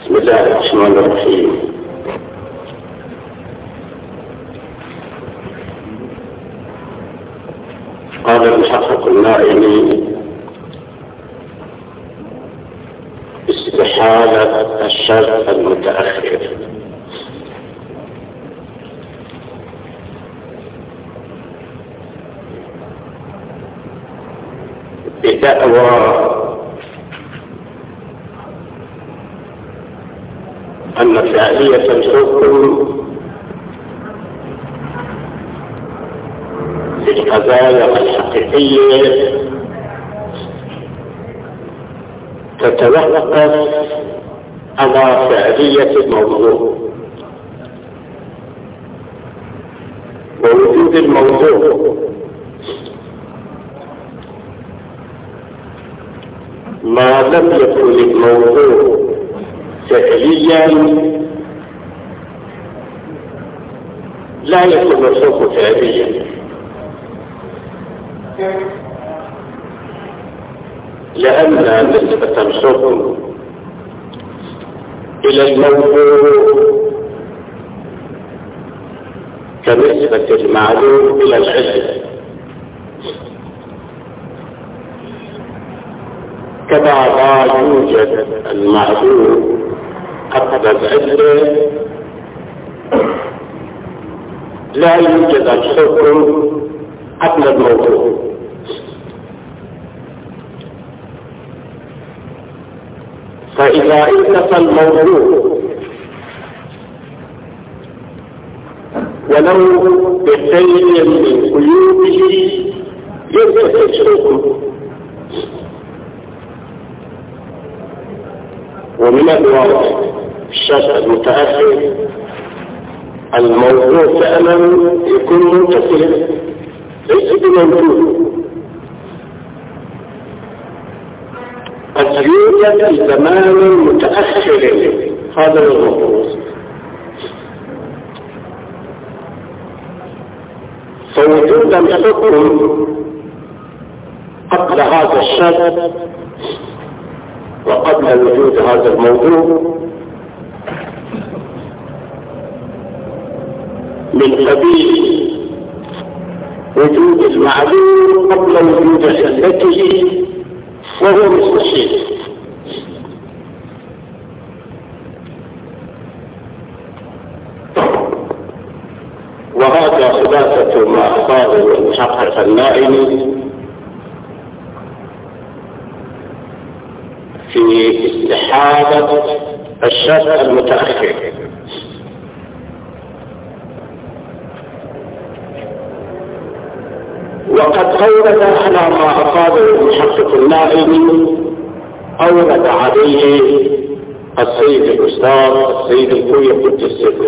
بسم الله الرحمن الرحيم. قال المحقق النائمي: استحالة الشرط المتأخر. بدعوى أن فعالية الحكم في القضايا الحقيقية تتوقف على فعالية الموضوع، ووجود الموضوع ما لم يكن الموضوع فعليا لا يكون الحكم فعليا، لأن نسبة الحكم إلى الموضوع كنسبة المعلوم إلى العلم، كما لا يوجد المعلوم قبل العلم لا يوجد الحكم قبل الموضوع. فإذا انتفى الموضوع ولو بشيء من قيوده ينتفي الحكم. ومن الواضح الشرط المتأخر الموضوع فعلا يكون منتفيا ليس بموجود، قد يوجد في زمان متأخر. هذا هو الموضوع. فوجود الحكم قبل هذا الشرط وقبل وجود هذا الموضوع من قبيل وجود المعلوم قبل وجود علته، وهو مستحيل. وهذا خلاصة ما قاله المحقق النائمي في استحالة الشرط المتأخر. وقد أورد على ما أقاله المحقق النائمي أورد عليه السيد الأستاذ السيد الكوي قدس السر،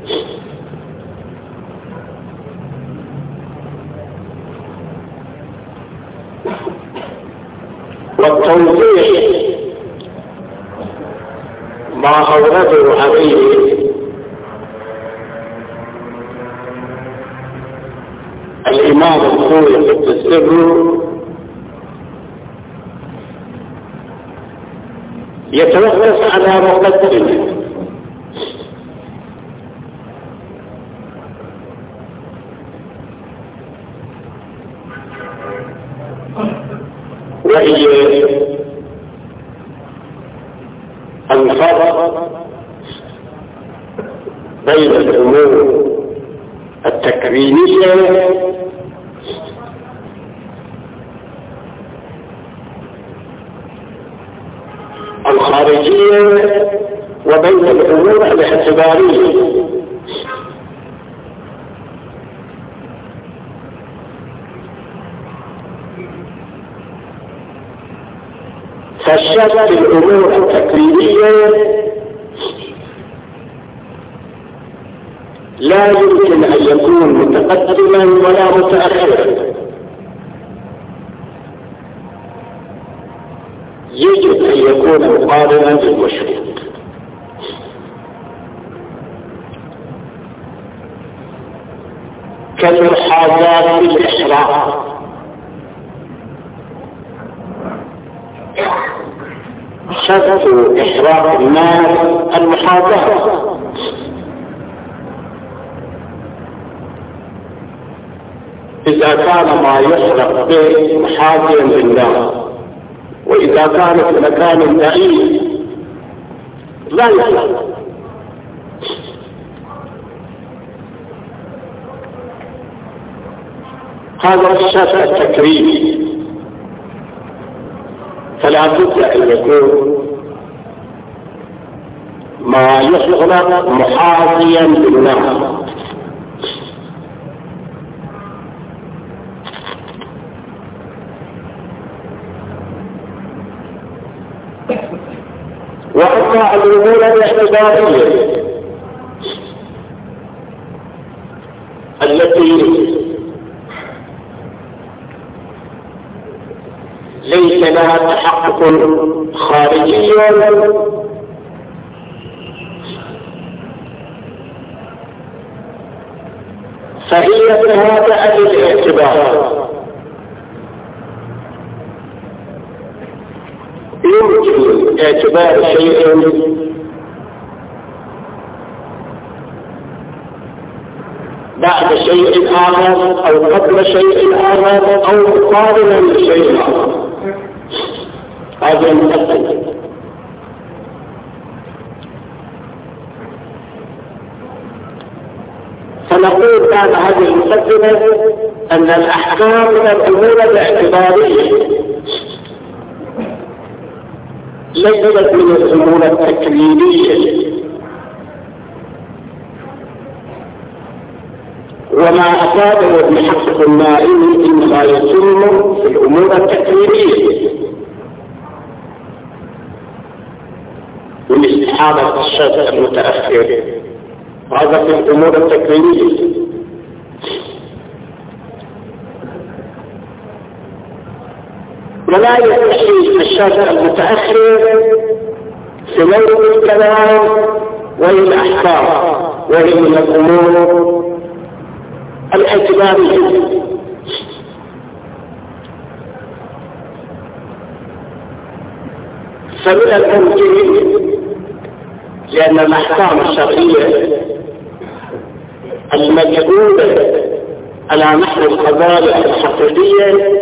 والتوضيح ما أورده عليه الإمام الكوي قدس السر يتوقف على مقدمة، وهي الفرق بين الأمور التكوينية الخارجية وبين الأمور الاعتبارية. فالشرط الأمور التكوينية لا يمكن أن يكون متقدما ولا متأخرا، يجب أن يكون مقارنا بالمشروط. كالمحاذاة بالإحرام، شرط إحراق النار المحاضرة، إذا كان ما يحرق به محاذيا للنار، وإذا كان في مكان بعيد لا يحرق. هذا الشرط التكريمي، فلا بد أن يكون ما يحرق محاذيا للنار. وأما الأمور الاعتبارية التي ليس لها تحقق خارجي فهي بهذا الاعتبار يمكن اعتبار شيء بعد شيء آخر أو قبل شيء آخر أو مقابلا لشيء آخر. هذا المقدم. فنقول بعد هذه المقدمة أن الأحكام من الأمور الاعتبارية ليست من الأمور التكليفية، وما أفاده ابن حقق النائم إنما يتم في الأمور التكليفية والاستحالة الشرط المتأخر، هذا في الأمور التكليفية. ولا يستحيل الشرط المتأخر في نوع الكلام والأحكام، وهي من الأمور الاعتبارية. فمن الممكن لأن الأحكام الشرعية المجهولة على نحو القضايا الحقيقية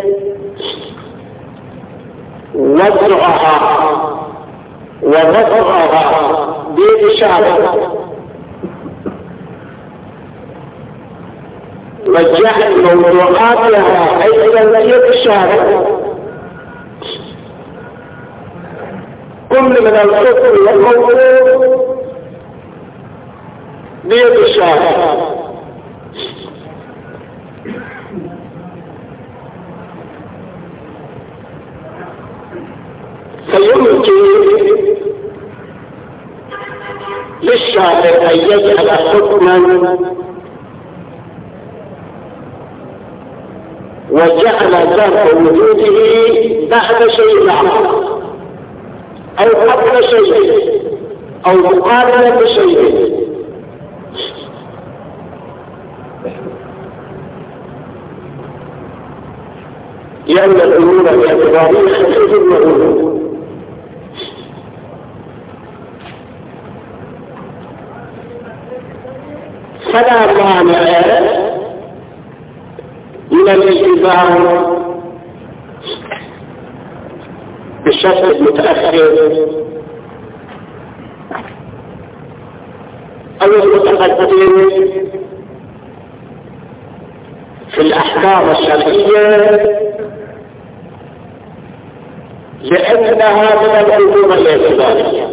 ووضعها بإشارة وجعل موضوعاتها أيضا بإشارة كل من الحكم والموضوع بإشارة. فيمكن للشارع أن يجعل حكما وجعل ذات وجوده بعد شيء آخر أو قبل شيء أو مقابل بشيء، لأن الأمور الاعتبارية خفيف المعلوم. فلا مانع من الالتزام بالشرط المتأخر أو المتقدم في الأحكام الشرعية، لأنها من الأمور الاعتبارية.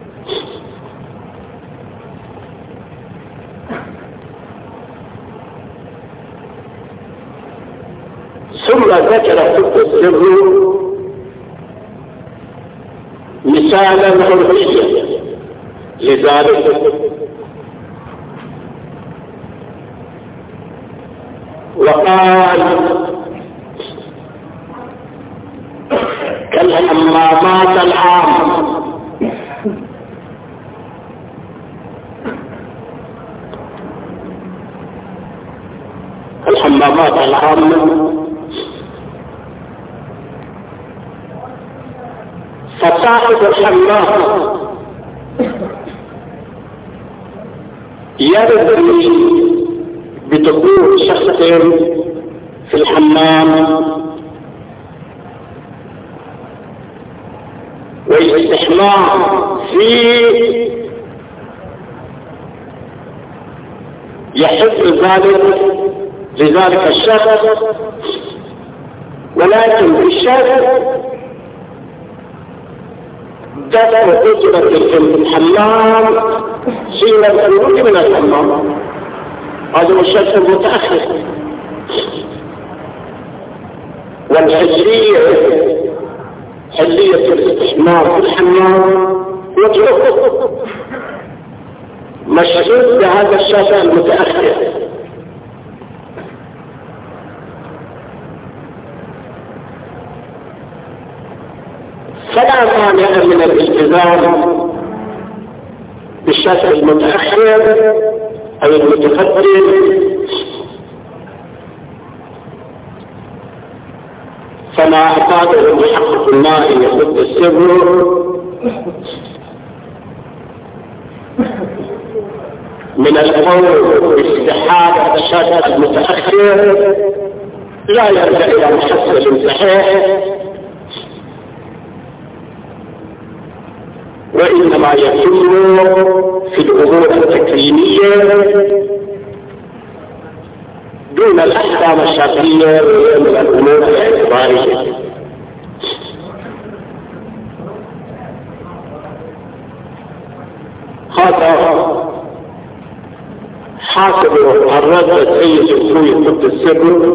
ثم ذكر فقه السر مثالا عرفيا لذلك، وقال كالحمامات العامة الحمامات العامة صاحب الحمام يرضي بدخول شخص في الحمام والاستحمام فيه يحب لذلك الشخص، ولكن الشخص دفع أجرة الحمام حين الخروج من الحمام، هذا هو الشخص المتأخر. والحجرية حلية الاستحمام في الحمام وجهه مشهود بهذا الشخص المتأخر. فلا مانع من الالتزام بالشخص المتأخر أو المتقدم، فما أفاده المحقق النائي يحب السر من القول باستحالة الشخص المتأخر لا يرجع إلى محصل صحيح، وإنما يتم في الأمور التكريمية دون الأحكام الشرعية من الأمور الاعتبارية. هذا حاصل الرد السيد الخوي ضد السر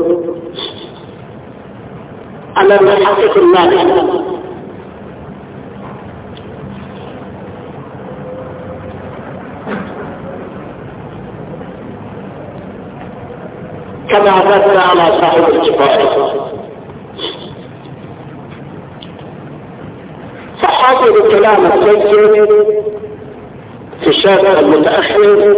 على المحقق النائي. كما رد على صاحب الكفاية. فحاصل الكلام السيد في الشارع المتأخر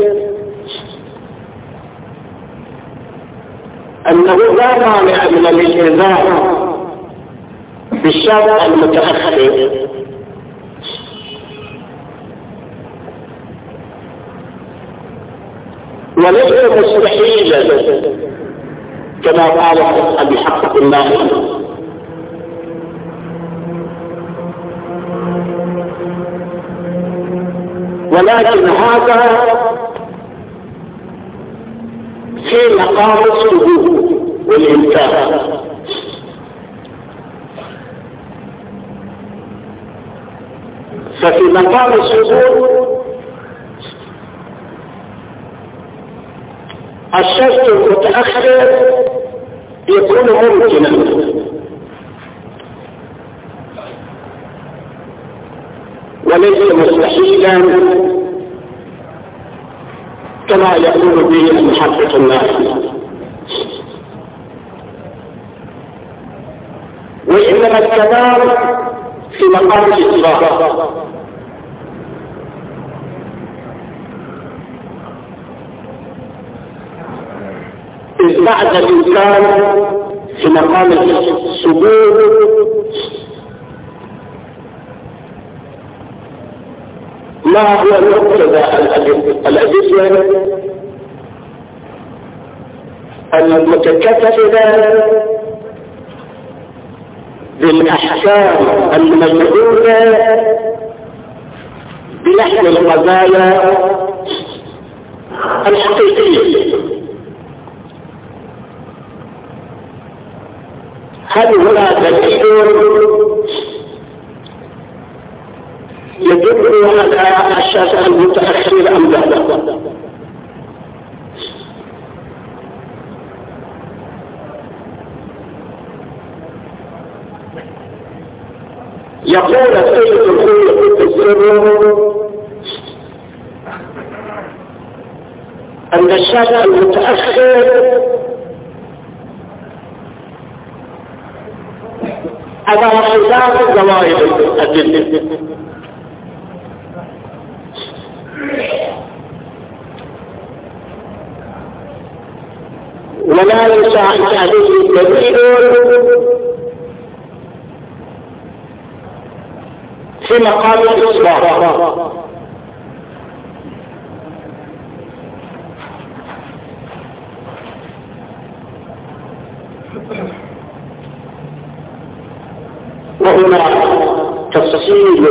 أنه لا مانع من الالتزام بالشارع المتأخر، وليس مستحيلا كما قال بحق الله، ولكن هذا في مقام السجود والإمكان. ففي مقام السجود الشخص المتأخر يكون ممكنا، وليس مستحيلا كما يقول به المحقق النائي. وإنما الكلام في مقام الإطلاق، إذ بعد الإنسان في مقام السجود ما هو المقتضى الأدلة المتكفلة بالأحكام المجهولة بلحم القضايا الحقيقية. هل هنا دليل يدل على الشخص المتأخر أم لا؟ يقول السيد الخوي في السر أن الشخص المتأخر على خلاف ظواهر الأدلة، ولا يساعد عليه دليل في مقام الإصلاح. وهنا تفصيل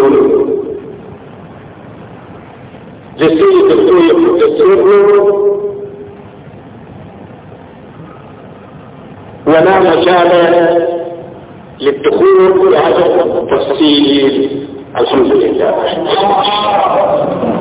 جزئي تفسير ولا مجال للدخول في هذا التفصيل. الحمد لله.